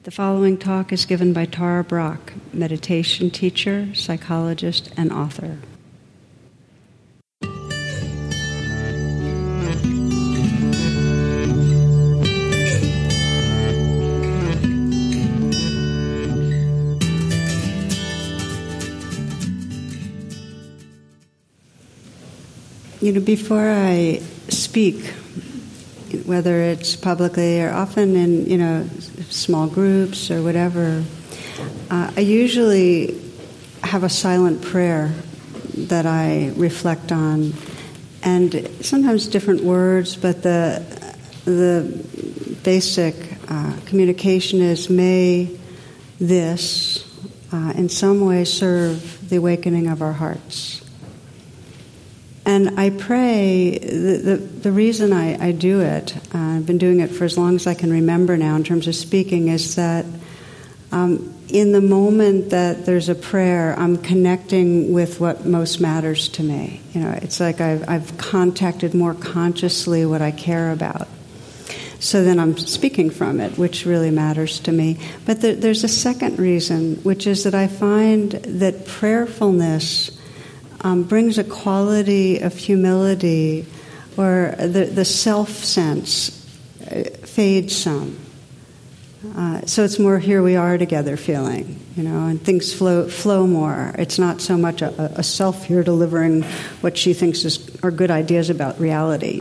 The following talk is given by Tara Brach, meditation teacher, psychologist, and author. Before I speak, whether it's publicly or often in, small groups or whatever, I usually have a silent prayer that I reflect on, and sometimes different words, but the basic communication is, may this in some way serve the awakening of our hearts. And I pray, the reason I do it, I've been doing it for as long as I can remember now in terms of speaking, is that in the moment that there's a prayer, I'm connecting with what most matters to me. It's like I've contacted more consciously what I care about. So then I'm speaking from it, which really matters to me. But there's a second reason, which is that I find that prayerfulness brings a quality of humility, or the self-sense fades some. So it's more here we are together feeling, and things flow more. It's not so much a self here delivering what she thinks are good ideas about reality.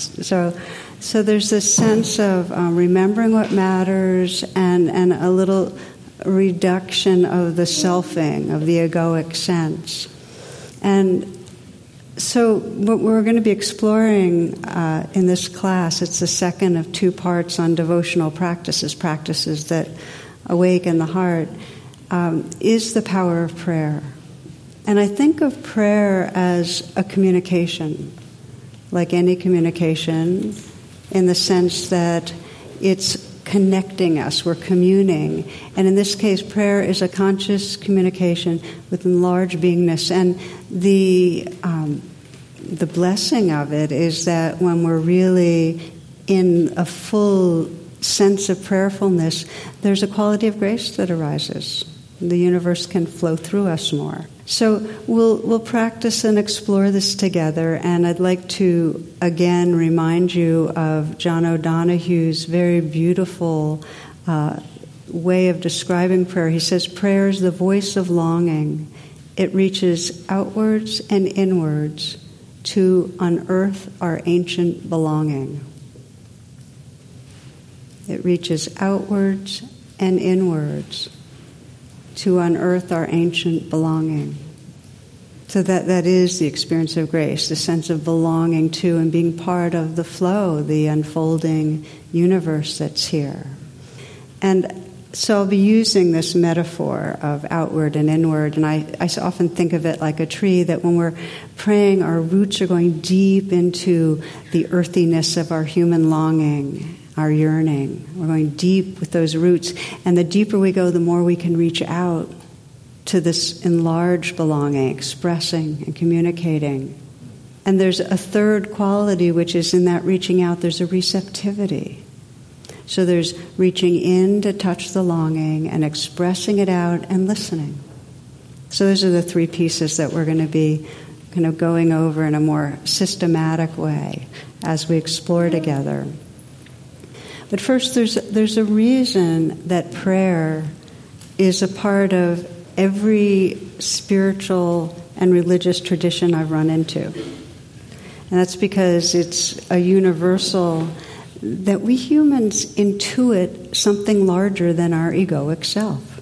So there's this sense of remembering what matters and a little reduction of the selfing, of the egoic sense. And so what we're going to be exploring in this class, it's the second of two parts on devotional practices that awaken the heart, is the power of prayer. And I think of prayer as a communication, like any communication, in the sense that it's connecting us, we're communing. And in this case, prayer is a conscious communication with enlarged beingness. And the blessing of it is that when we're really in a full sense of prayerfulness, there's a quality of grace that arises. The universe can flow through us more. So we'll practice and explore this together, and I'd like to again remind you of John O'Donohue's very beautiful way of describing prayer. He says, prayer is the voice of longing. It reaches outwards and inwards to unearth our ancient belonging. It reaches outwards and inwards to unearth our ancient belonging. So that is the experience of grace, the sense of belonging to and being part of the flow, the unfolding universe that's here. And so I'll be using this metaphor of outward and inward, and I often think of it like a tree, that when we're praying, our roots are going deep into the earthiness of our human longing, our yearning. We're going deep with those roots. And the deeper we go, the more we can reach out to this enlarged belonging, expressing and communicating. And there's a third quality, which is in that reaching out, there's a receptivity. So there's reaching in to touch the longing and expressing it out and listening. So those are the three pieces that we're going to be kind of going over in a more systematic way as we explore together. But first, there's a reason that prayer is a part of every spiritual and religious tradition I've run into. And that's because it's a universal that we humans intuit something larger than our egoic self.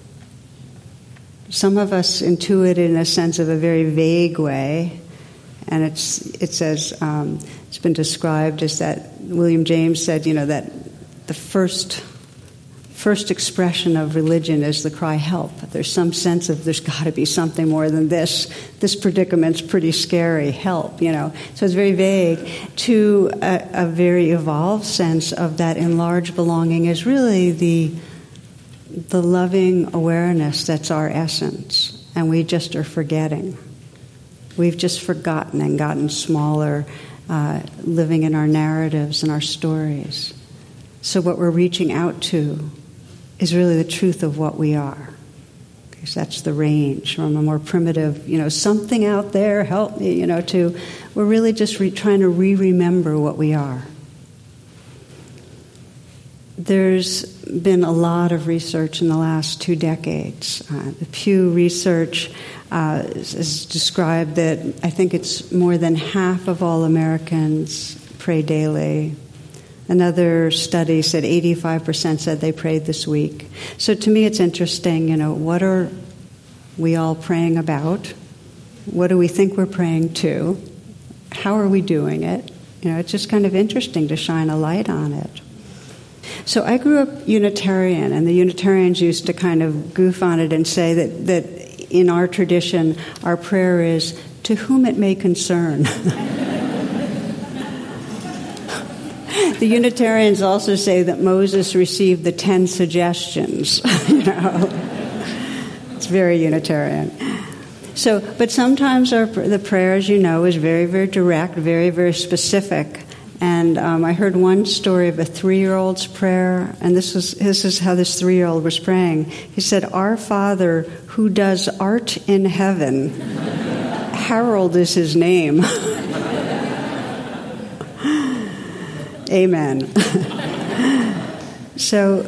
Some of us intuit it in a sense of a very vague way, and it says, it's been described as that, William James said, that the first expression of religion is the cry, help. There's some sense of there's got to be something more than this. This predicament's pretty scary, help, So it's very vague. To a very evolved sense of that enlarged belonging is really the loving awareness that's our essence, and we just are forgetting. We've just forgotten and gotten smaller, living in our narratives and our stories. So what we're reaching out to is really the truth of what we are. Because that's the range from a more primitive, something out there, help me, to we're really just trying to remember what we are. There's been a lot of research in the last 2 decades. The Pew Research has described that I think it's more than half of all Americans pray daily. Another study said 85% said they prayed this week. So to me it's interesting, what are we all praying about? What do we think we're praying to? How are we doing it? It's just kind of interesting to shine a light on it. So I grew up Unitarian, and the Unitarians used to kind of goof on it and say that in our tradition, our prayer is, to whom it may concern. The Unitarians also say that Moses received the 10 suggestions. It's very Unitarian. So, but sometimes the prayer, as you know, is very, very direct, very, very specific. And I heard one story of a 3-year-old's prayer, and this is how this 3-year-old was praying. He said, "Our Father who does art in heaven, Harold is his name." Amen. So,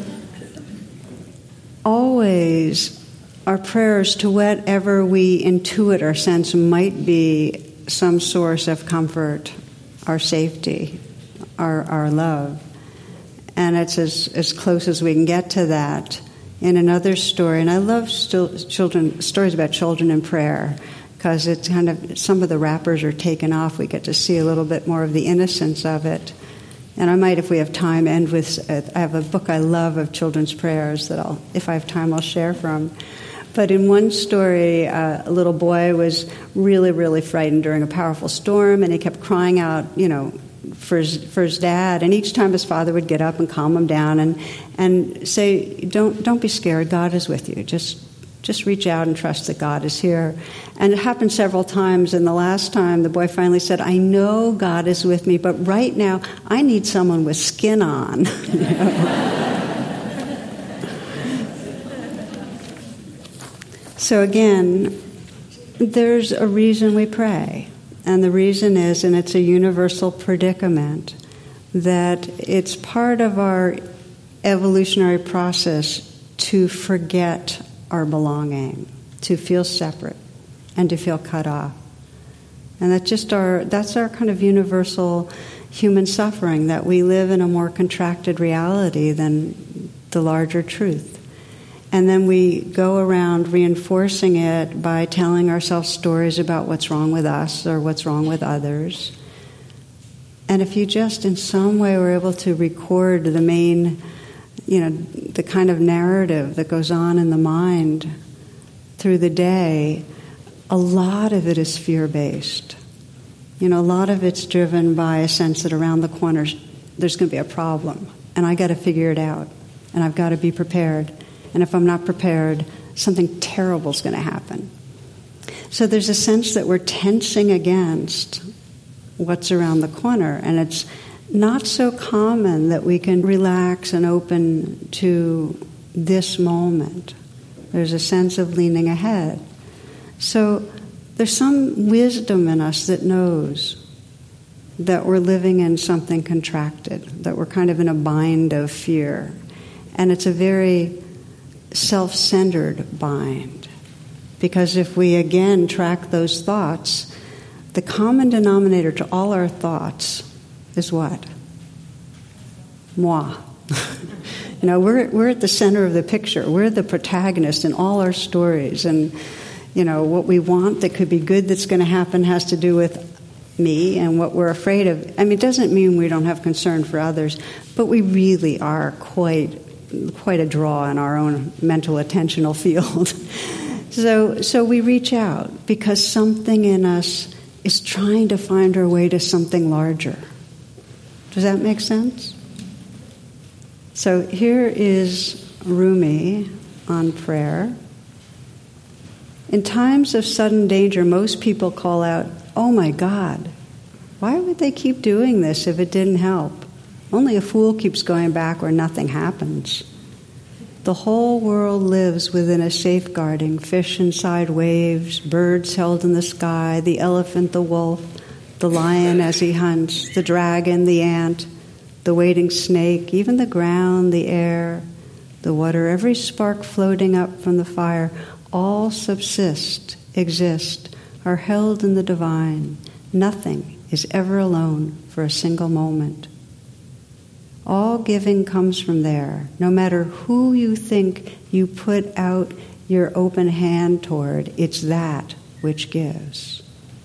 always our prayers to whatever we intuit or sense might be some source of comfort, our safety, our love. And it's as close as we can get to that. In another story, and I love stories about children in prayer, because it's kind of, some of the wrappers are taken off. We get to see a little bit more of the innocence of it. And I might, if we have time, end with, I have a book I love of children's prayers that if I have time, I'll share from. But in one story, a little boy was really, really frightened during a powerful storm, and he kept crying out, for his dad. And each time his father would get up and calm him down and say, "Don't be scared. God is with you. Just reach out and trust that God is here." And it happened several times. And the last time, the boy finally said, "I know God is with me, but right now I need someone with skin on." So again, there's a reason we pray. And the reason is, and it's a universal predicament, that it's part of our evolutionary process to forget our belonging, to feel separate, and to feel cut off. And that's our kind of universal human suffering, that we live in a more contracted reality than the larger truth. And then we go around reinforcing it by telling ourselves stories about what's wrong with us or what's wrong with others. And if you just in some way were able to record the main, the kind of narrative that goes on in the mind through the day, a lot of it is fear-based. A lot of it's driven by a sense that around the corner there's going to be a problem, and I got to figure it out, and I've got to be prepared. And if I'm not prepared, something terrible is going to happen. So there's a sense that we're tensing against what's around the corner. And it's not so common that we can relax and open to this moment. There's a sense of leaning ahead. So there's some wisdom in us that knows that we're living in something contracted, that we're kind of in a bind of fear. And it's a very self-centered bind. Because if we again track those thoughts, the common denominator to all our thoughts is what? Moi. We're at the center of the picture. We're the protagonist in all our stories. And, what we want that could be good that's going to happen has to do with me, and what we're afraid of. It doesn't mean we don't have concern for others, but we really are quite a draw in our own mental attentional field. So we reach out because something in us is trying to find our way to something larger. Does that make sense? So here is Rumi on prayer. In times of sudden danger, most people call out, "Oh my God, why would they keep doing this if it didn't help? Only a fool keeps going back where nothing happens." The whole world lives within a safeguarding, fish inside waves, birds held in the sky, the elephant, the wolf, the lion as he hunts, the dragon, the ant, the waiting snake, even the ground, the air, the water, every spark floating up from the fire, all subsist, exist, are held in the divine. Nothing is ever alone for a single moment. All giving comes from there. No matter who you think you put out your open hand toward, it's that which gives.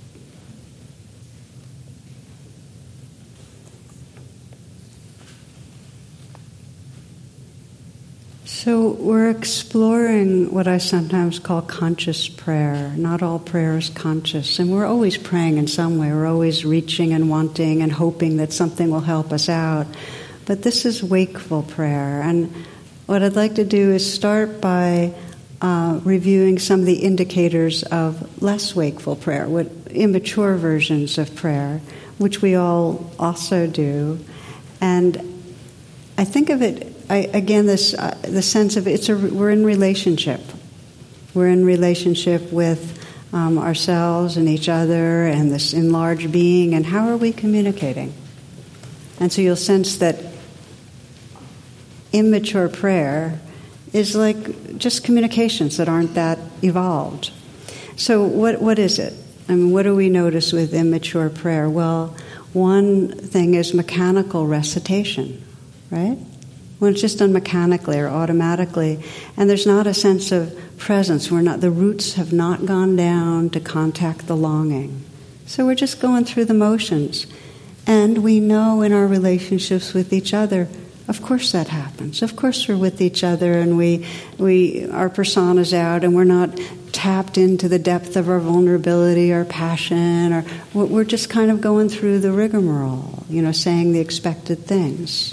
So we're exploring what I sometimes call conscious prayer. Not all prayer is conscious, and we're always praying in some way. We're always reaching and wanting and hoping that something will help us out. But this is wakeful prayer, and what I'd like to do is start by reviewing some of the indicators of less wakeful prayer, what immature versions of prayer, which we all also do. And I think of it, the sense of we're in relationship. We're in relationship with ourselves and each other and this enlarged being, and how are we communicating? And so you'll sense that immature prayer is like just communications that aren't that evolved. So what is it? I mean, what do we notice with immature prayer? Well, one thing is mechanical recitation, right? When it's just done mechanically or automatically, and there's not a sense of presence. The roots have not gone down to contact the longing. So we're just going through the motions. And we know in our relationships with each other, of course that happens. Of course we're with each other and our personia's out and we're not tapped into the depth of our vulnerability or passion, or we're just kind of going through the rigmarole, saying the expected things.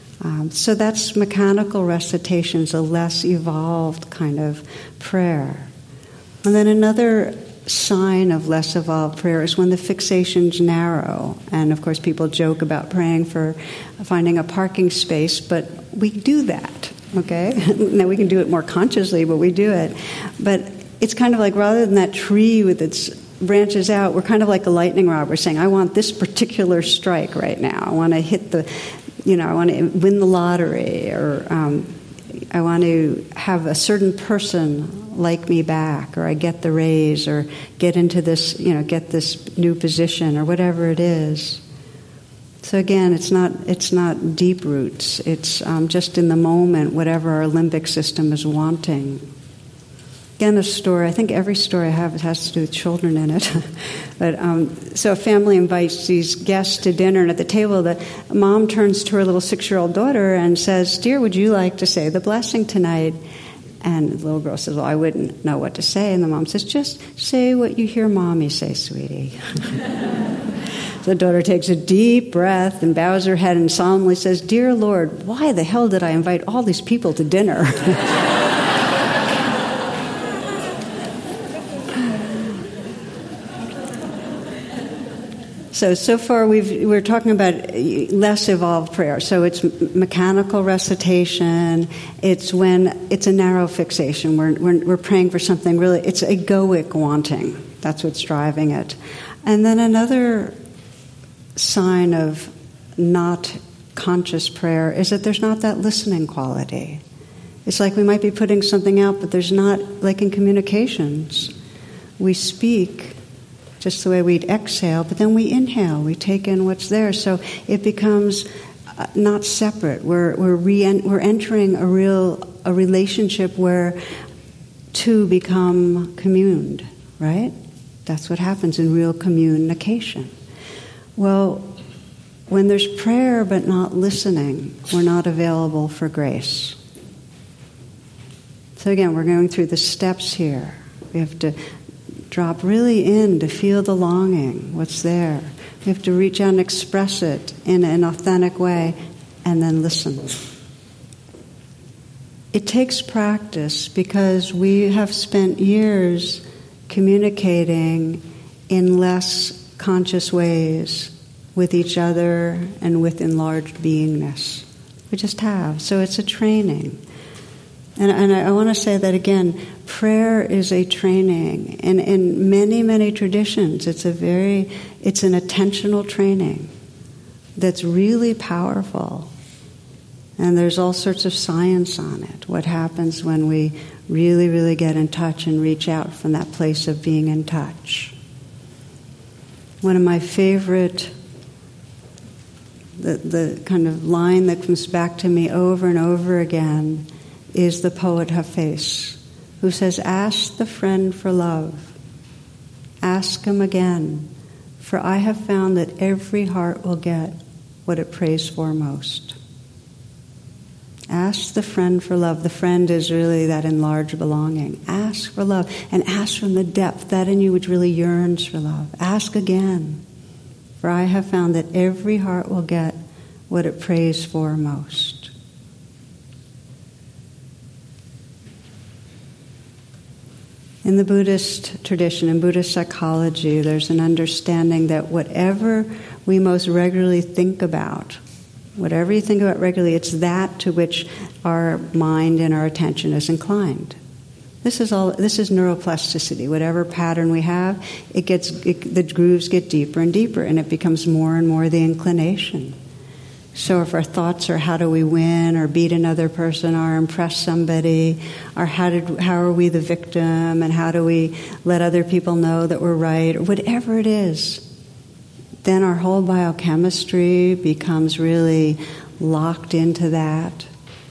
So that's mechanical recitations, a less evolved kind of prayer. And then another sign of less evolved prayer is when the fixation's narrow. And of course people joke about praying for finding a parking space, but we do that, okay? Now we can do it more consciously, but we do it. But it's kind of like rather than that tree with its branches out, we're kind of like a lightning rod. We're saying, I want this particular strike right now. I want to hit I want to win the lottery, or I want to have a certain person like me back, or I get the raise, or get into this, get this new position, or whatever it is. So again, it's not deep roots. It's just in the moment, whatever our limbic system is wanting. Again, a story. I think every story I have has to do with children in it. But so a family invites these guests to dinner, and at the table, the mom turns to her little 6-year-old daughter and says, "Dear, would you like to say the blessing tonight?" And the little girl says, "Well, I wouldn't know what to say." And the mom says, "Just say what you hear Mommy say, sweetie." So the daughter takes a deep breath and bows her head and solemnly says, "Dear Lord, why the hell did I invite all these people to dinner?" So far we're talking about less evolved prayer. So it's mechanical recitation. It's when it's a narrow fixation. We're praying for something really. It's egoic wanting. That's what's driving it. And then another sign of not conscious prayer is that there's not that listening quality. It's like we might be putting something out, but there's not, like in communications, we speak just the way we'd exhale, but then we inhale, we take in what's there. So it becomes not separate. We're entering a relationship where two become communed, right? That's what happens in real communication. Well, when there's prayer but not listening, we're not available for grace. So again, we're going through the steps here. We have to drop really in to feel the longing, what's there. We have to reach out and express it in an authentic way, and then listen. It takes practice because we have spent years communicating in less conscious ways with each other and with enlarged beingness. We just have. So it's a training. And I want to say that again, prayer is a training. And in many, many traditions, it's an attentional training that's really powerful. And there's all sorts of science on it. What happens when we really, really get in touch and reach out from that place of being in touch. One of my favorite, the kind of line that comes back to me over and over again is the poet Hafez, who says, "Ask the friend for love. Ask him again, for I have found that every heart will get what it prays for most." Ask the friend for love. The friend is really that enlarged belonging. Ask for love, and ask from the depth, that in you which really yearns for love. Ask again, for I have found that every heart will get what it prays for most. In the Buddhist tradition, in Buddhist psychology, there's an understanding that whatever we most regularly think about, whatever you think about regularly, it's that to which our mind and our attention is inclined. This is neuroplasticity. Whatever pattern we have, the grooves get deeper and deeper, and it becomes more and more the inclination. So if our thoughts are how do we win or beat another person or impress somebody, or how are we the victim, and how do we let other people know that we're right, or whatever it is, then our whole biochemistry becomes really locked into that.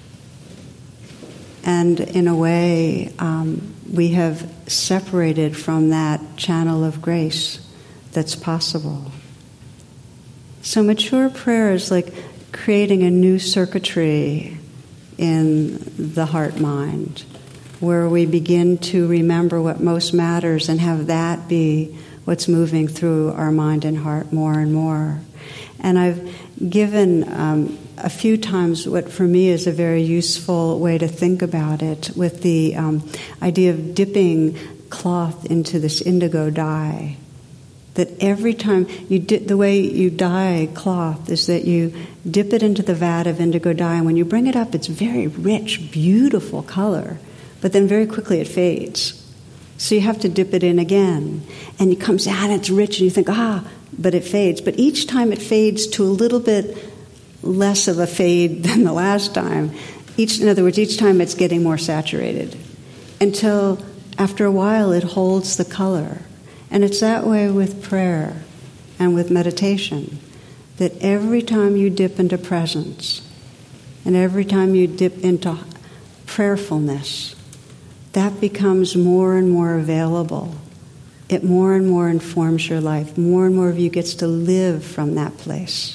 And in a way, we have separated from that channel of grace that's possible. So mature prayer is like creating a new circuitry in the heart-mind, where we begin to remember what most matters and have that be what's moving through our mind and heart more and more. And I've given a few times what for me is a very useful way to think about it, with the idea of dipping cloth into this indigo dye. That every time the way you dye cloth is that you dip it into the vat of indigo dye, and when you bring it up, it's very rich, beautiful color, but then very quickly it fades. So you have to dip it in again, and it comes out, and it's rich, and you think, but it fades. But each time it fades to a little bit less of a fade than the last time. In other words, each time it's getting more saturated, until after a while it holds the color. And it's that way with prayer and with meditation, that every time you dip into presence and every time you dip into prayerfulness, that becomes more and more available. It more and more informs your life. More and more of you gets to live from that place.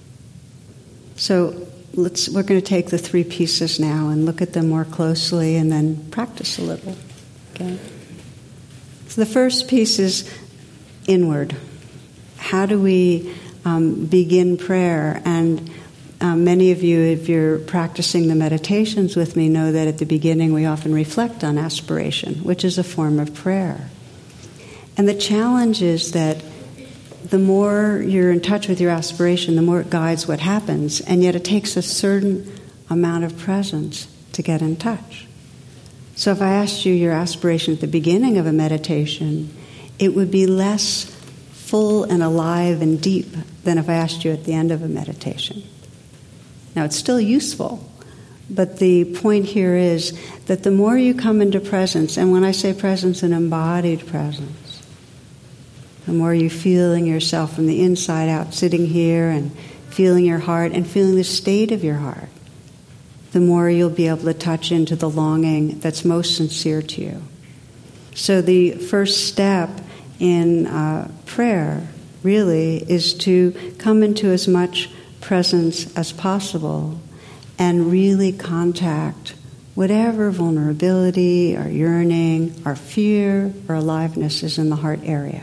So we're going to take the three pieces now and look at them more closely and then practice a little. Okay? So the first piece is inward. How do we begin prayer? And many of you, if you're practicing the meditations with me, know that at the beginning we often reflect on aspiration, which is a form of prayer. And the challenge is that the more you're in touch with your aspiration, the more it guides what happens, and yet it takes a certain amount of presence to get in touch. So if I asked you your aspiration at the beginning of a meditation, it would be less full and alive and deep than if I asked you at the end of a meditation. Now, it's still useful, but the point here is that the more you come into presence, and when I say presence, an embodied presence, the more you feeling yourself from the inside out, sitting here and feeling your heart and feeling the state of your heart, the more you'll be able to touch into the longing that's most sincere to you. So the first step in prayer really is to come into as much presence as possible and really contact whatever vulnerability or yearning or fear or aliveness is in the heart area.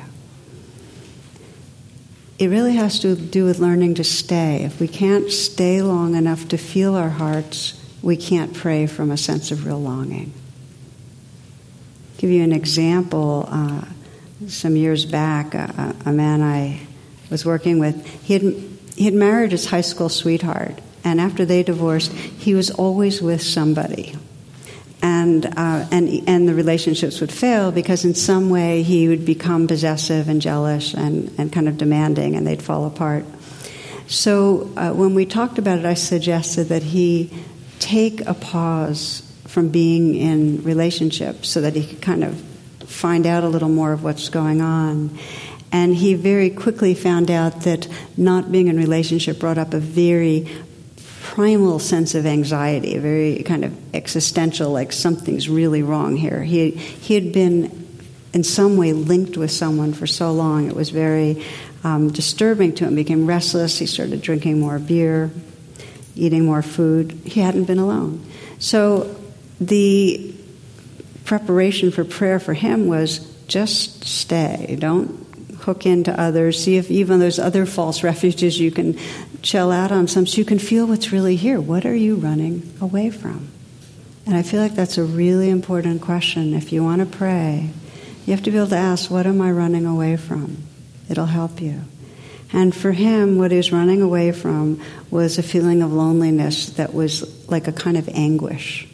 It really has to do with learning to stay. If we can't stay long enough to feel our hearts, we can't pray from a sense of real longing. I'll give you an example. Some years back, a man I was working with, he had married his high school sweetheart, and after they divorced, he was always with somebody. and the relationships would fail because in some way he would become possessive and jealous and kind of demanding, and they'd fall apart. So when we talked about it, I suggested that he take a pause from being in relationships so that he could kind of find out a little more of what's going on. And he very quickly found out that not being in relationship brought up a very primal sense of anxiety, a very kind of existential, like something's really wrong here. He had been in some way linked with someone for so long, it was very disturbing to him. He became restless, he started drinking more beer, eating more food. He hadn't been alone. So the preparation for prayer for him was just stay. Don't hook into others. See if even those other false refuges you can chill out on some so you can feel what's really here. What are you running away from? And I feel like that's a really important question. If you want to pray, you have to be able to ask, what am I running away from? It'll help you. And for him, what he was running away from was a feeling of loneliness that was like a kind of anguish.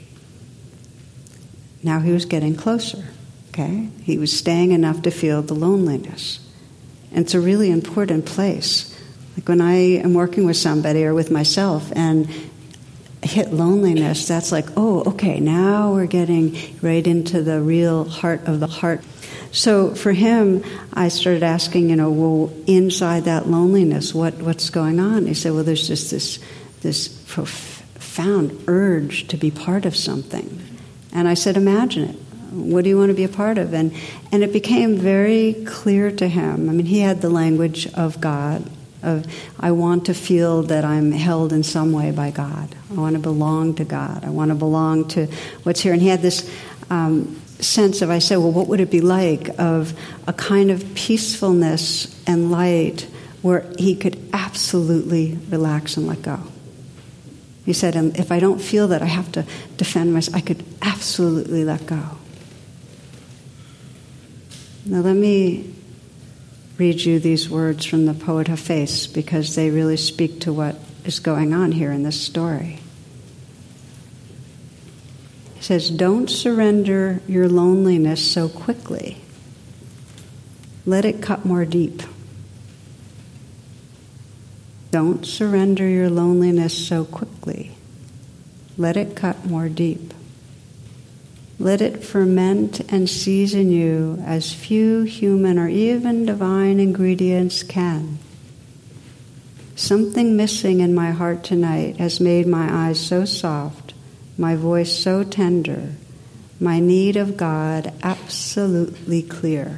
Now he was getting closer, okay? He was staying enough to feel the loneliness. And it's a really important place. Like when I am working with somebody or with myself and hit loneliness, that's like, oh, okay, now we're getting right into the real heart of the heart. So for him, I started asking, well, inside that loneliness, what's going on? He said, well, there's just this profound urge to be part of something. And I said, imagine it. What do you want to be a part of? And it became very clear to him. I mean, he had the language of God, of I want to feel that I'm held in some way by God. I want to belong to God. I want to belong to what's here. And he had this sense of, I said, well, what would it be like of a kind of peacefulness and light where he could absolutely relax and let go? He said, and if I don't feel that I have to defend myself, I could absolutely let go. Now let me read you these words from the poet Hafez because they really speak to what is going on here in this story. He says, don't surrender your loneliness so quickly. Let it cut more deep. Don't surrender your loneliness so quickly. Let it cut more deep. Let it ferment and season you as few human or even divine ingredients can. Something missing in my heart tonight has made my eyes so soft, my voice so tender, my need of God absolutely clear.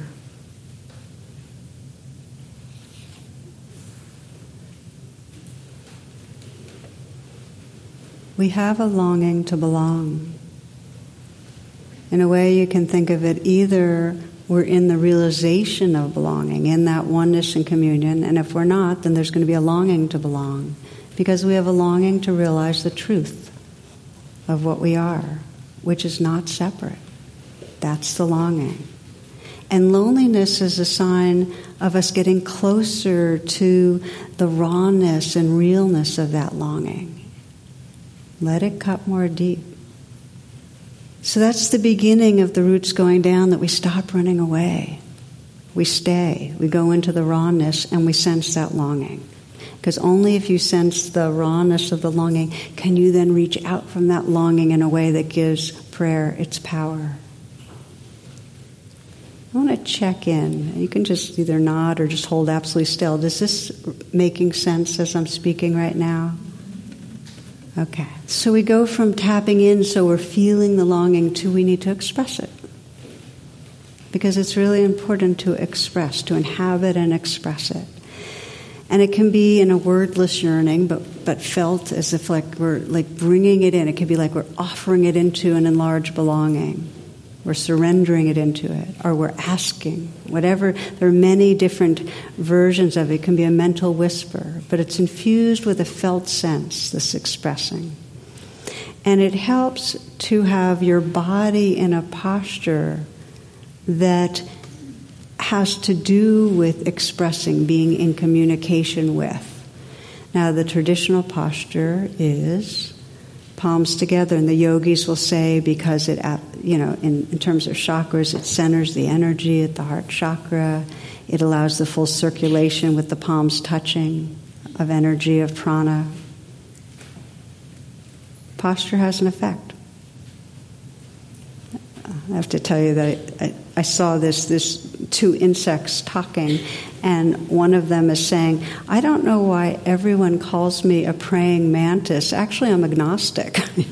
We have a longing to belong. In a way, you can think of it either we're in the realization of belonging, in that oneness and communion, and if we're not, then there's going to be a longing to belong, because we have a longing to realize the truth of what we are, which is not separate. That's the longing. And loneliness is a sign of us getting closer to the rawness and realness of that longing. Let it cut more deep. So that's the beginning of the roots going down, that we stop running away. We stay. We go into the rawness and we sense that longing. Because only if you sense the rawness of the longing can you then reach out from that longing in a way that gives prayer its power. I want to check in. You can just either nod or just hold absolutely still. Is this making sense as I'm speaking right now? Okay. So we go from tapping in, so we're feeling the longing, to we need to express it. Because it's really important to express, to inhabit and express it. And it can be in a wordless yearning, but felt as if like we're like bringing it in. It could be like we're offering it into an enlarged belonging. We're surrendering it into it, or we're asking, whatever. There are many different versions of it. It can be a mental whisper, but it's infused with a felt sense, this expressing. And it helps to have your body in a posture that has to do with expressing, being in communication with. Now, the traditional posture is palms together, and the yogis will say because it, in terms of chakras, it centers the energy at the heart chakra. It allows the full circulation with the palms touching of energy, of prana. Posture has an effect. I have to tell you that I saw this two insects talking, and one of them is saying, I don't know why everyone calls me a praying mantis. Actually, I'm agnostic.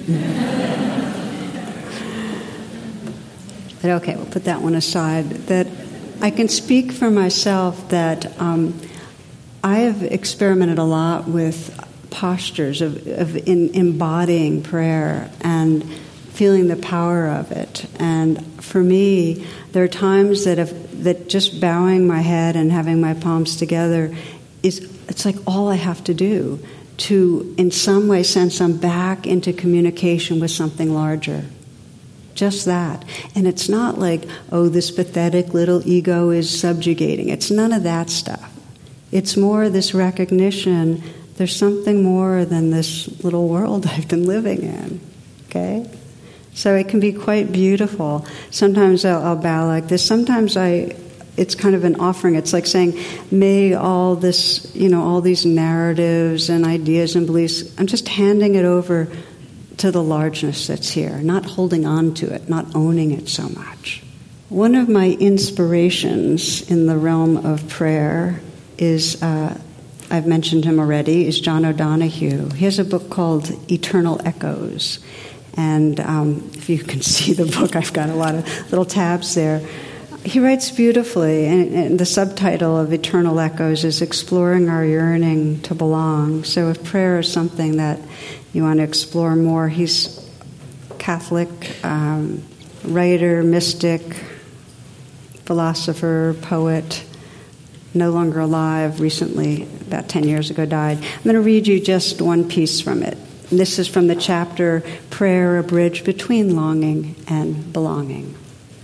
But okay, we'll put that one aside. That I can speak for myself that I have experimented a lot with postures of embodying prayer and feeling the power of it. And for me, there are times that just bowing my head and having my palms together it's like all I have to do to, in some way, sense I'm back into communication with something larger. Just that. And it's not like, oh, this pathetic little ego is subjugating. It's none of that stuff. It's more this recognition there's something more than this little world I've been living in. Okay? So it can be quite beautiful. Sometimes I'll bow like this. Sometimes it's kind of an offering. It's like saying, may all this, all these narratives and ideas and beliefs, I'm just handing it over to the largeness that's here, not holding on to it, not owning it so much. One of my inspirations in the realm of prayer is, I've mentioned him already, is John O'Donohue. He has a book called Eternal Echoes. And if you can see the book, I've got a lot of little tabs there. He writes beautifully, and the subtitle of Eternal Echoes is Exploring Our Yearning to Belong. So if prayer is something that you want to explore more, he's Catholic, writer, mystic, philosopher, poet, no longer alive, recently, about 10 years ago, died. I'm going to read you just one piece from it. And this is from the chapter, Prayer, a Bridge Between Longing and Belonging.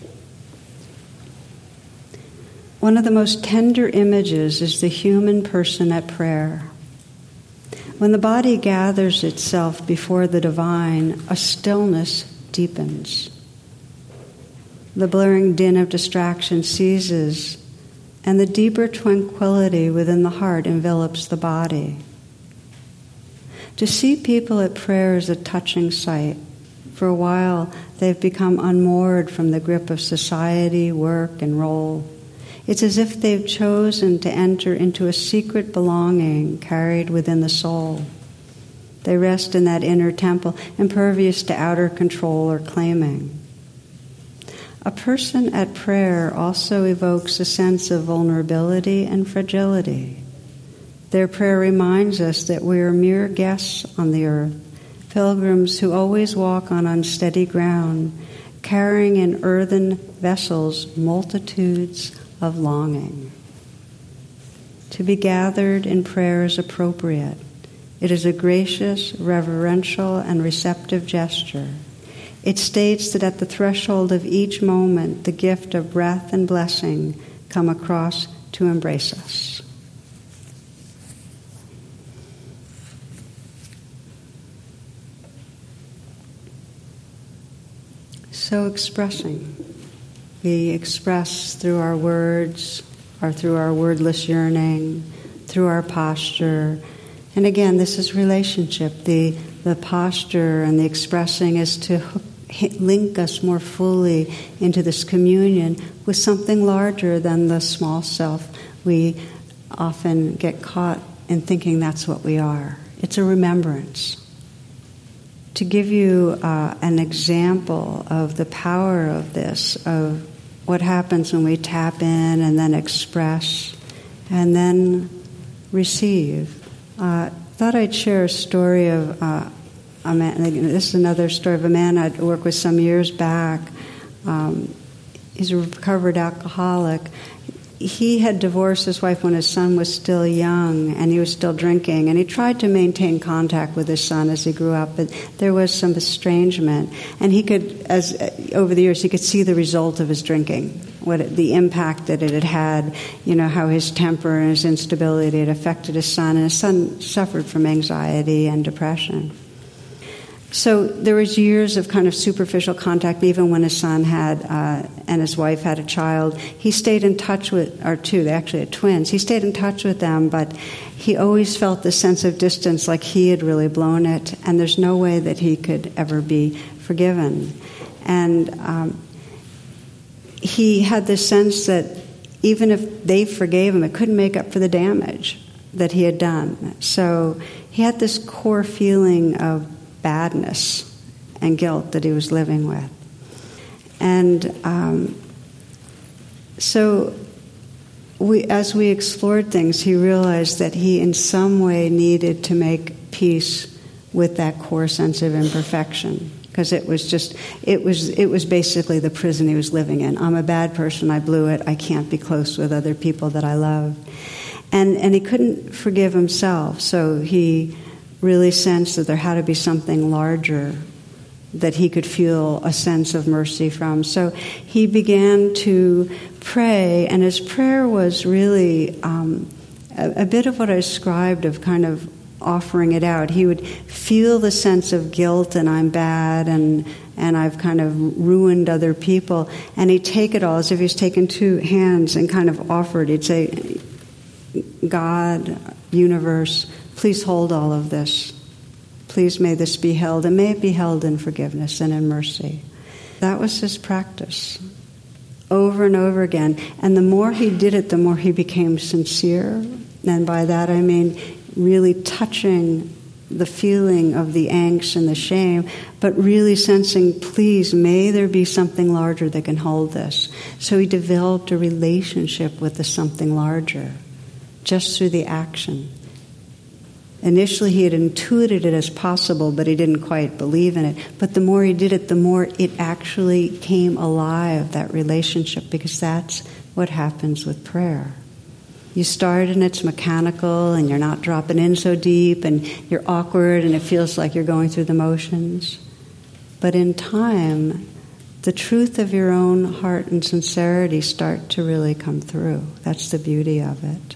One of the most tender images is the human person at prayer. When the body gathers itself before the divine, a stillness deepens. The blurring din of distraction ceases, and the deeper tranquility within the heart envelops the body. To see people at prayer is a touching sight. For a while, they've become unmoored from the grip of society, work, and role. It's as if they've chosen to enter into a secret belonging carried within the soul. They rest in that inner temple, impervious to outer control or claiming. A person at prayer also evokes a sense of vulnerability and fragility. Their prayer reminds us that we are mere guests on the earth, pilgrims who always walk on unsteady ground, carrying in earthen vessels multitudes of longing. To be gathered in prayer is appropriate. It is a gracious, reverential, and receptive gesture. It states that at the threshold of each moment, the gift of breath and blessing come across to embrace us. So expressing. We express through our words, or through our wordless yearning, through our posture. And again, this is relationship. The posture and the expressing is to link us more fully into this communion with something larger than the small self. We often get caught in thinking that's what we are. It's a remembrance. To give you an example of the power of this, of what happens when we tap in and then express and then receive. Thought I'd share a story of a man. This is another story of a man I'd worked with some years back. He's a recovered alcoholic. He had divorced his wife when his son was still young, and he was still drinking. And he tried to maintain contact with his son as he grew up, but there was some estrangement. And he could, over the years, he could see the result of his drinking, the impact that it had had, how his temper and his instability had affected his son. And his son suffered from anxiety and depression. So there was years of kind of superficial contact. Even when his son had and his wife had a child, he stayed in touch with, or two, they actually had twins. He stayed in touch with them, but he always felt this sense of distance, like he had really blown it, and there's no way that he could ever be forgiven. And he had this sense that even if they forgave him, it couldn't make up for the damage that he had done. So he had this core feeling of badness and guilt that he was living with. And so as we explored things, he realized that he in some way needed to make peace with that core sense of imperfection, because it was basically the prison he was living in. I'm a bad person, I blew it, I can't be close with other people that I love. And he couldn't forgive himself, so he really sensed that there had to be something larger that he could feel a sense of mercy from. So he began to pray, and his prayer was really a bit of what I described of kind of offering it out. He would feel the sense of guilt, and I'm bad, and I've kind of ruined other people, and he'd take it all as if he was taking two hands and kind of offered. He'd say, God, universe, please hold all of this. Please may this be held, and may it be held in forgiveness and in mercy. That was his practice, over and over again. And the more he did it, the more he became sincere. And by that I mean really touching the feeling of the angst and the shame, but really sensing, please, may there be something larger that can hold this. So he developed a relationship with the something larger, just through the action. Initially, he had intuited it as possible, but he didn't quite believe in it. But the more he did it, the more it actually came alive, that relationship, because that's what happens with prayer. You start and it's mechanical, and you're not dropping in so deep, and you're awkward, and it feels like you're going through the motions. But in time, the truth of your own heart and sincerity start to really come through. That's the beauty of it.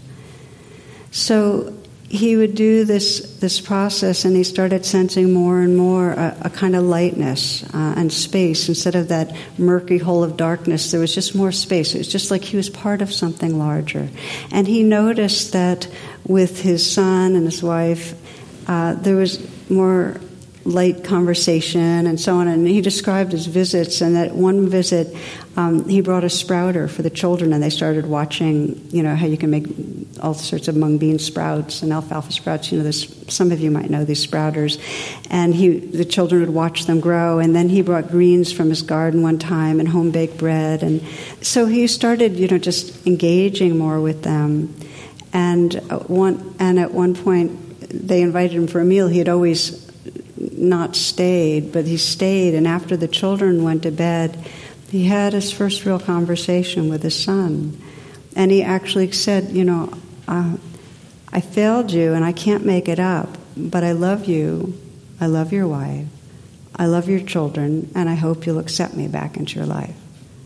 So he would do this process, and he started sensing more and more a kind of lightness and space. Instead of that murky hole of darkness, there was just more space. It was just like he was part of something larger. And he noticed that with his son and his wife, there was more light conversation and so on. And he described his visits, and that one visit he brought a sprouter for the children, and they started watching, how you can make all sorts of mung bean sprouts and alfalfa sprouts. Some of you might know these sprouters. And the children would watch them grow, and then he brought greens from his garden one time and home-baked bread. And so he started, just engaging more with them. And at one point, they invited him for a meal. He had always not stayed, but he stayed, and after the children went to bed, he had his first real conversation with his son. And he actually said, I failed you and I can't make it up, but I love you, I love your wife, I love your children, and I hope you'll accept me back into your life.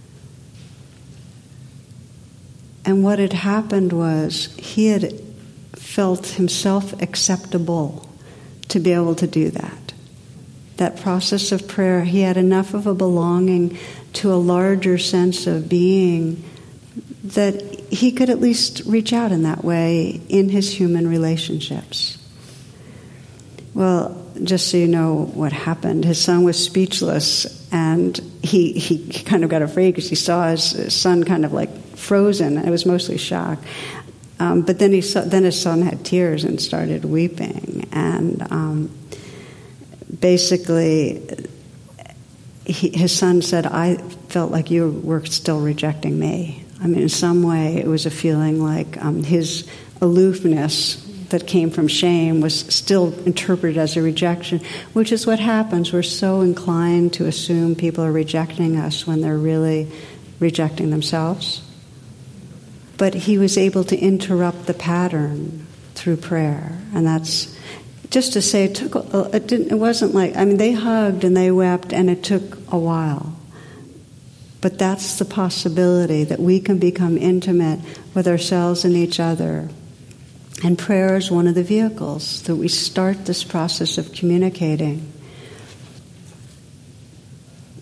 And what had happened was he had felt himself acceptable to be able to do that. That process of prayer, he had enough of a belonging to a larger sense of being that he could at least reach out in that way in his human relationships. Well, just so you know what happened, his son was speechless, and he kind of got afraid because he saw his son kind of like frozen. It was mostly shock. But then his son had tears and started weeping, and basically his son said, I felt like you were still rejecting me. I mean, in some way it was a feeling like his aloofness that came from shame was still interpreted as a rejection, which is what happens. We're so inclined to assume people are rejecting us when they're really rejecting themselves. But he was able to interrupt the pattern through prayer, and that's just to say it wasn't like, they hugged and they wept, and it took a while. But that's the possibility, that we can become intimate with ourselves and each other. And prayer is one of the vehicles that we start this process of communicating.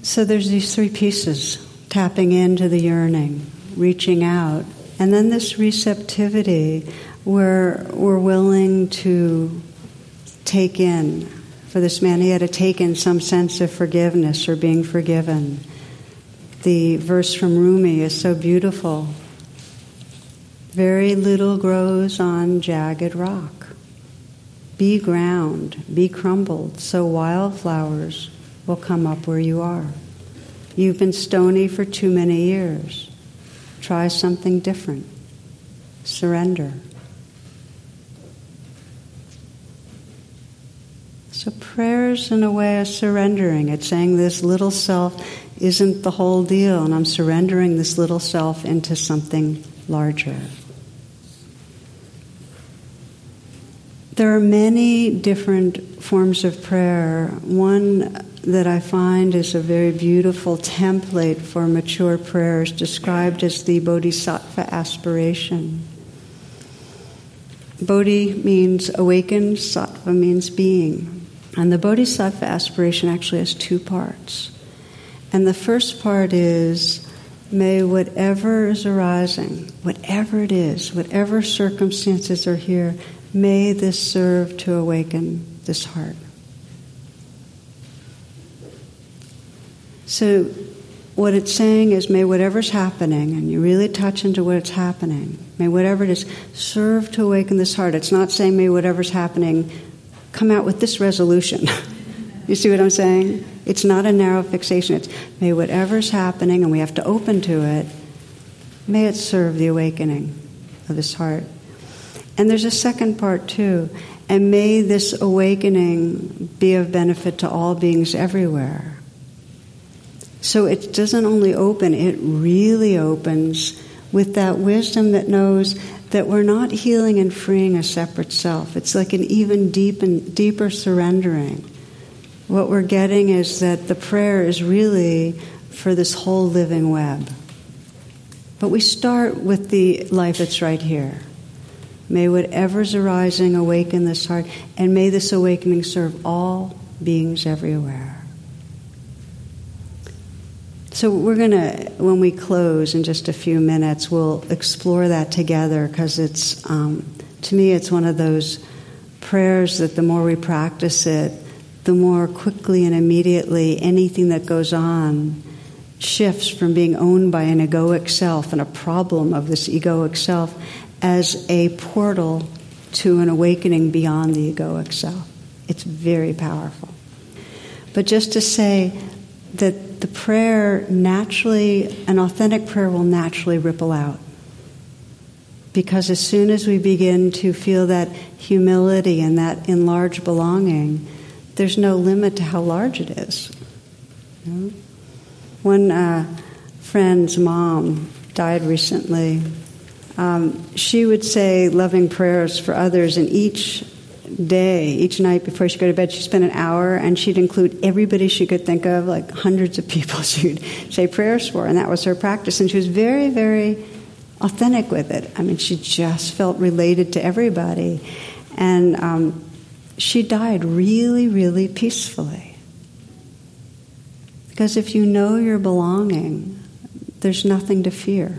So there's these three pieces: tapping into the yearning, reaching out, and then this receptivity where we're willing to take in. For this man, he had to take in some sense of forgiveness or being forgiven. The verse from Rumi is so beautiful. Very little grows on jagged rock. Be ground, be crumbled, so wildflowers will come up where you are. You've been stony for too many years. Try something different. Surrender. So prayer's in a way of surrendering. It's saying this little self isn't the whole deal, and I'm surrendering this little self into something larger. There are many different forms of prayer. One that I find is a very beautiful template for mature prayers, described as the Bodhisattva aspiration. Bodhi means awakened, sattva means being. And the Bodhisattva aspiration actually has two parts. And the first part is, may whatever is arising, whatever it is, whatever circumstances are here, may this serve to awaken this heart. So what it's saying is, may whatever's happening, and you really touch into what's happening, may whatever it is serve to awaken this heart. It's not saying may whatever's happening come out with this resolution. You see what I'm saying? It's not a narrow fixation. It's may whatever's happening, and we have to open to it, may it serve the awakening of this heart. And there's a second part too. And may this awakening be of benefit to all beings everywhere. So it doesn't only open, it really opens with that wisdom that knows that we're not healing and freeing a separate self. It's like an even deeper surrendering. What we're getting is that the prayer is really for this whole living web. But we start with the life that's right here. May whatever's arising awaken this heart, and may this awakening serve all beings everywhere. So we're going to, when we close in just a few minutes, we'll explore that together, because it's, to me, it's one of those prayers that the more we practice it, the more quickly and immediately anything that goes on shifts from being owned by an egoic self and a problem of this egoic self as a portal to an awakening beyond the egoic self. It's very powerful. But just to say that the prayer naturally, an authentic prayer will naturally ripple out. Because as soon as we begin to feel that humility and that enlarged belonging, there's no limit to how large it is. You know? One friend's mom died recently. She would say loving prayers for others, and each night before she'd go to bed, she'd spend an hour, and she'd include everybody she could think of, like hundreds of people she'd say prayers for, and that was her practice. And she was very, very authentic with it. I mean, she just felt related to everybody. And she died really, really peacefully. Because if you know your belonging, there's nothing to fear.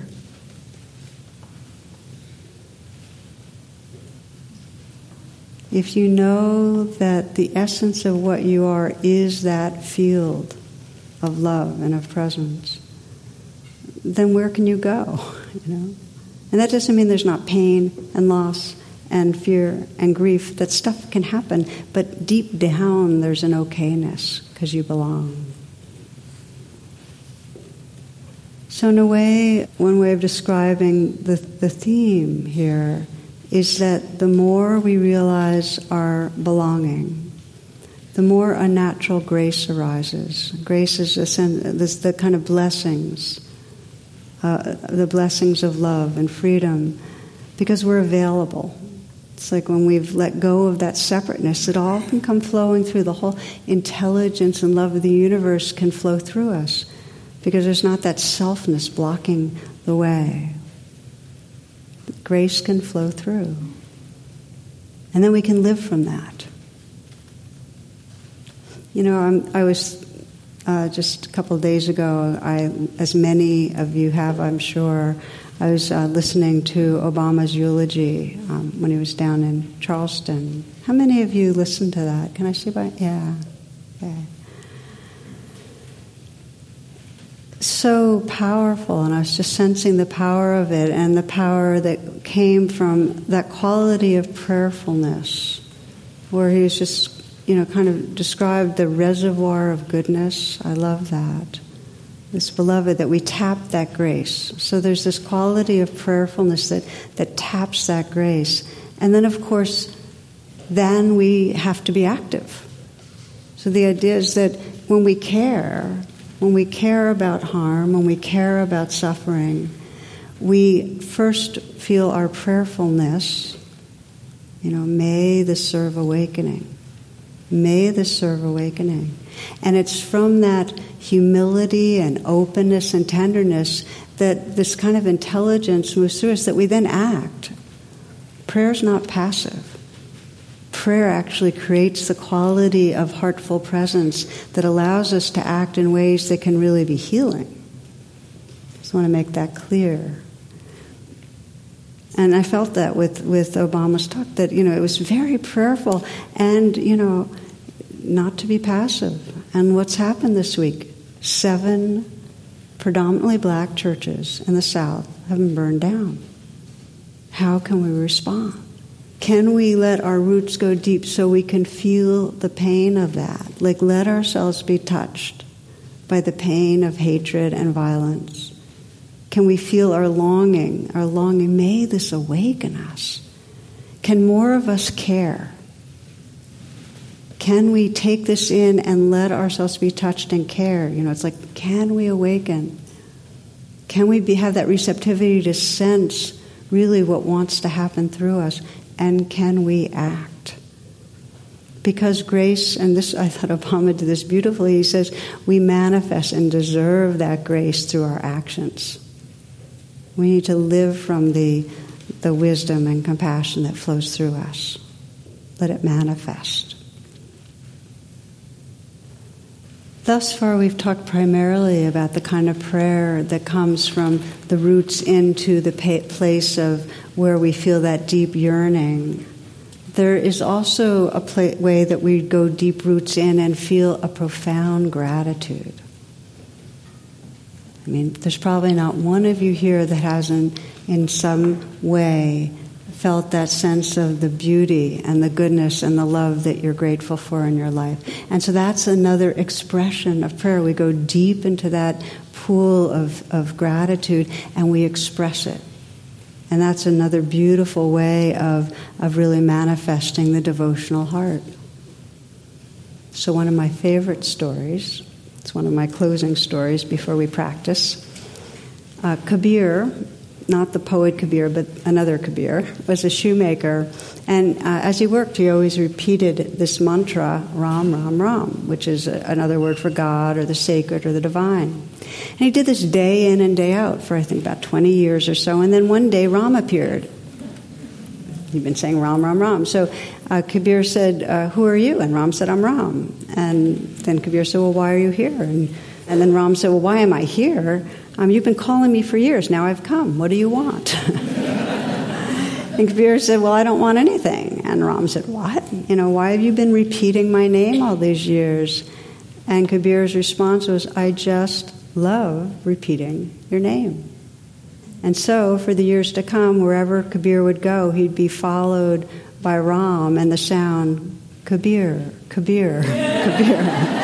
If you know that the essence of what you are is that field of love and of presence, then where can you go? You know? And that doesn't mean there's not pain and loss and fear and grief. That stuff can happen, but deep down there's an okayness because you belong. So in a way, one way of describing the theme here is that the more we realize our belonging, the more a natural grace arises. Grace is the kind of blessings, the blessings of love and freedom, because we're available. It's like when we've let go of that separateness, it all can come flowing through. The whole intelligence and love of the universe can flow through us, because there's not that selfness blocking the way. Grace can flow through. And then we can live from that. You know, I was just a couple of days ago, as many of you have, I'm sure, I was listening to Obama's eulogy when he was down in Charleston. How many of you listened to that? Can I see by? Yeah. Okay. So powerful, and I was just sensing the power of it and the power that came from that quality of prayerfulness, where he was just, kind of described the reservoir of goodness. I love that. This beloved, that we tap that grace. So there's this quality of prayerfulness that taps that grace. And then, of course, then we have to be active. So the idea is that when we care about harm, when we care about suffering, we first feel our prayerfulness, may this serve awakening. May this serve awakening. And it's from that humility and openness and tenderness that this kind of intelligence moves through us, that we then act. Prayer's not passive. Prayer actually creates the quality of heartful presence that allows us to act in ways that can really be healing. Just want to make that clear. And I felt that with Obama's talk, that, it was very prayerful and, not to be passive. And what's happened this week? 7 predominantly black churches in the South have been burned down. How can we respond? Can we let our roots go deep so we can feel the pain of that? Like, let ourselves be touched by the pain of hatred and violence. Can we feel our longing? May this awaken us. Can more of us care? Can we take this in and let ourselves be touched and care? It's like, can we awaken? Can we have that receptivity to sense really what wants to happen through us? And can we act? Because grace, and this, I thought Obama did this beautifully, he says, we manifest and deserve that grace through our actions. We need to live from the wisdom and compassion that flows through us. Let it manifest. Thus far, we've talked primarily about the kind of prayer that comes from the roots into the place of where we feel that deep yearning. There is also a way that we go deep roots in and feel a profound gratitude. There's probably not one of you here that hasn't, in some way, felt that sense of the beauty and the goodness and the love that you're grateful for in your life. And so that's another expression of prayer. We go deep into that pool of gratitude and we express it. And that's another beautiful way of really manifesting the devotional heart. So one of my favorite stories, it's one of my closing stories before we practice. Kabir, not the poet Kabir, but another Kabir, was a shoemaker. And as he worked, he always repeated this mantra, Ram, Ram, Ram, which is another word for God or the sacred or the divine. And he did this day in and day out for, I think, about 20 years or so. And then one day, Ram appeared. He'd been saying Ram, Ram, Ram. So Kabir said, who are you? And Ram said, I'm Ram. And then Kabir said, well, why are you here? And then Ram said, well, why am I here? You've been calling me for years. Now I've come. What do you want? And Kabir said, well, I don't want anything. And Ram said, what? Why have you been repeating my name all these years? And Kabir's response was, I just love repeating your name. And so, for the years to come, wherever Kabir would go, he'd be followed by Ram and the sound, Kabir, Kabir, Kabir.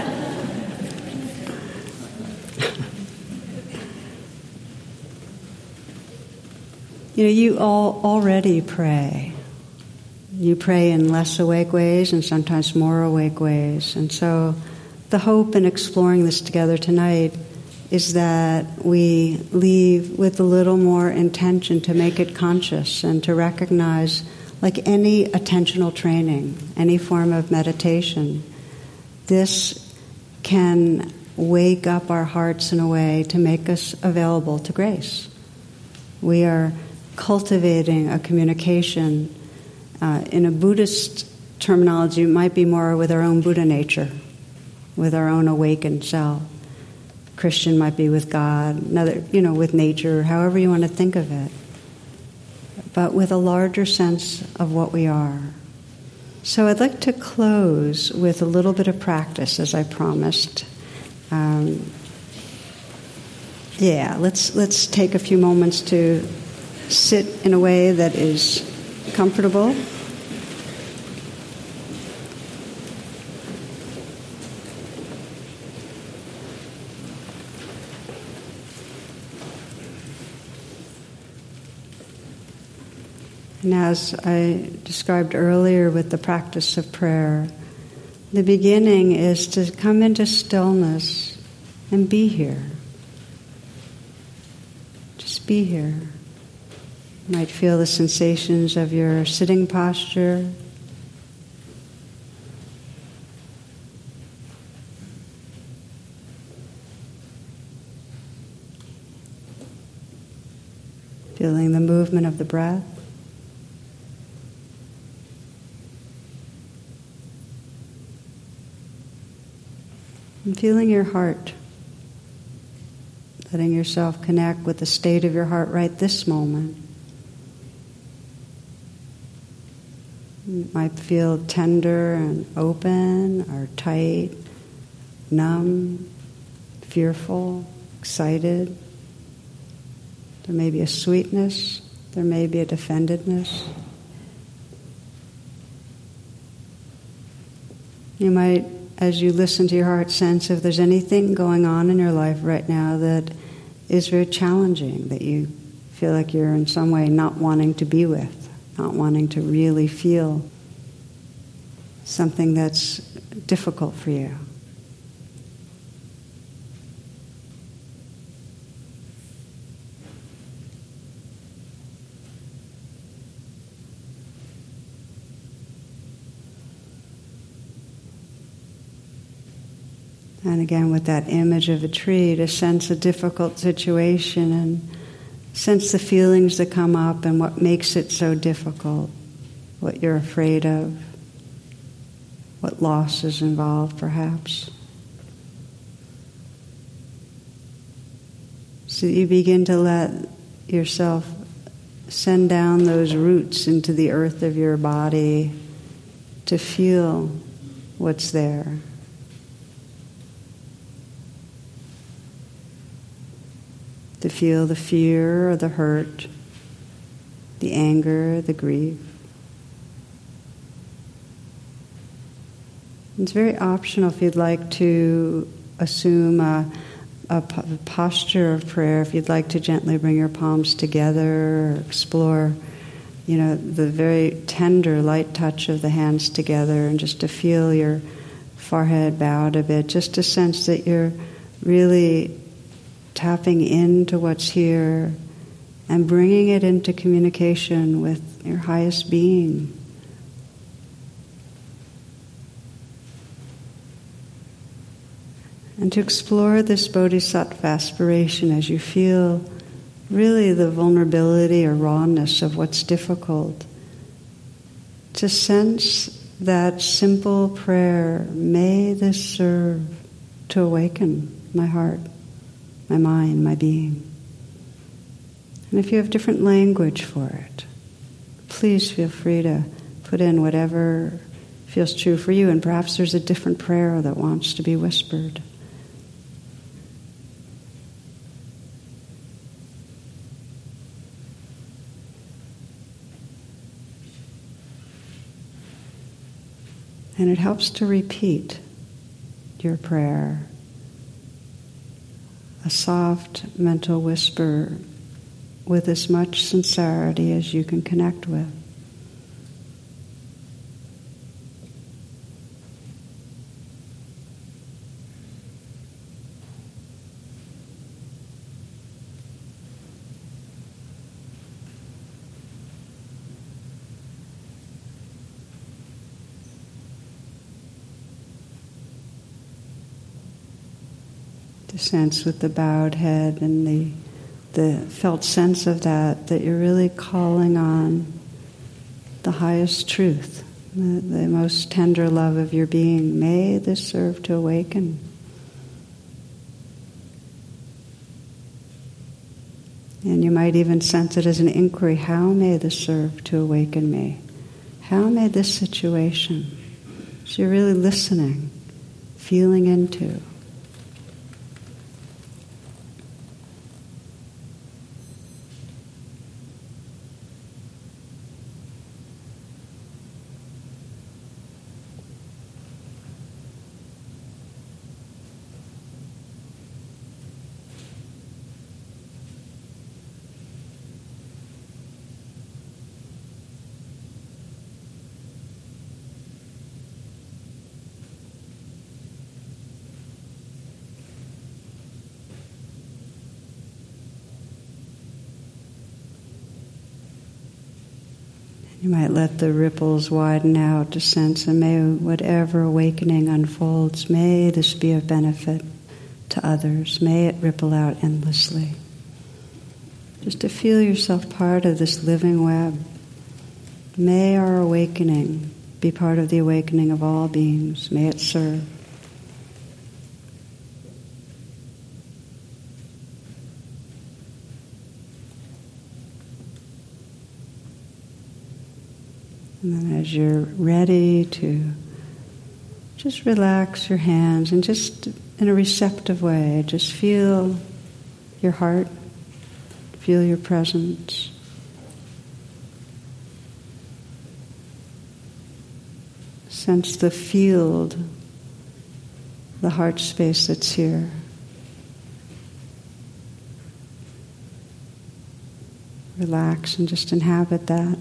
You all already pray. You pray in less awake ways and sometimes more awake ways. And so the hope in exploring this together tonight is that we leave with a little more intention to make it conscious and to recognize, like any attentional training, any form of meditation, this can wake up our hearts in a way to make us available to grace. We are cultivating a communication. In a Buddhist terminology, it might be more with our own Buddha nature. with our own awakened self. Christian might be with God, another, with nature, however you want to think of it, but with a larger sense of what we are. So I'd like to close with a little bit of practice, as I promised. Let's take a few moments to sit in a way that is comfortable. And as I described earlier with the practice of prayer, the beginning is to come into stillness and be here. Just be here. You might feel the sensations of your sitting posture. Feeling the movement of the breath. And feeling your heart, letting yourself connect with the state of your heart right this moment. You might feel tender and open or tight, numb, fearful, excited. There may be a sweetness, there may be a defendedness. You might, as you listen to your heart, sense if there's anything going on in your life right now that is very challenging, that you feel like you're in some way not wanting to be with, not wanting to really feel, something that's difficult for you. And again, with that image of a tree, to sense a difficult situation and sense the feelings that come up and what makes it so difficult, what you're afraid of, what loss is involved, perhaps. So you begin to let yourself send down those roots into the earth of your body to feel what's there. To feel the fear or the hurt, the anger, the grief. It's very optional if you'd like to assume a posture of prayer, if you'd like to gently bring your palms together or explore, the very tender, light touch of the hands together, and just to feel your forehead bowed a bit, just to sense that you're really tapping into what's here and bringing it into communication with your highest being. And to explore this bodhisattva aspiration as you feel really the vulnerability or rawness of what's difficult, to sense that simple prayer, may this serve to awaken my heart, my mind, my being. And if you have different language for it, please feel free to put in whatever feels true for you, and perhaps there's a different prayer that wants to be whispered. And it helps to repeat your prayer, a soft mental whisper with as much sincerity as you can connect with. To sense with the bowed head and the felt sense of that you're really calling on the highest truth the most tender love of your being. May this serve to awaken. And you might even sense it as an inquiry. How may this serve to awaken me? How may this situation? So you're really listening, feeling into. You might let the ripples widen out to sense, and may whatever awakening unfolds, may this be of benefit to others. May it ripple out endlessly. Just to feel yourself part of this living web. May our awakening be part of the awakening of all beings. May it serve. And then as you're ready to just relax your hands and just in a receptive way, just feel your heart, feel your presence. Sense the field, the heart space that's here. Relax and just inhabit that.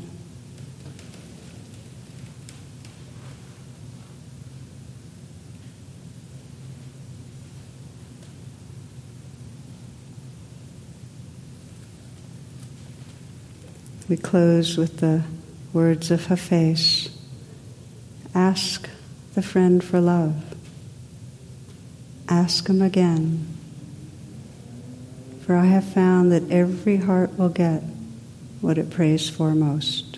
We close with the words of Hafiz. Ask the friend for love. Ask him again. For I have found that every heart will get what it prays for most.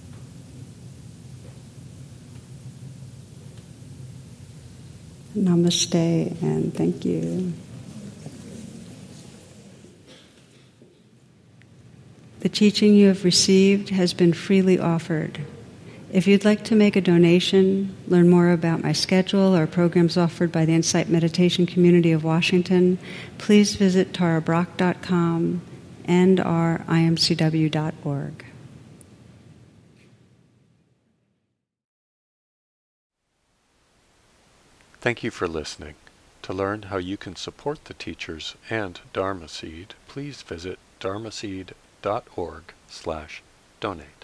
Namaste and thank you. The teaching you have received has been freely offered. If you'd like to make a donation, learn more about my schedule or programs offered by the Insight Meditation Community of Washington, please visit tarabrach.com and or imcw.org. Thank you for listening. To learn how you can support the teachers and Dharma Seed, please visit dharmaseed.org/donate.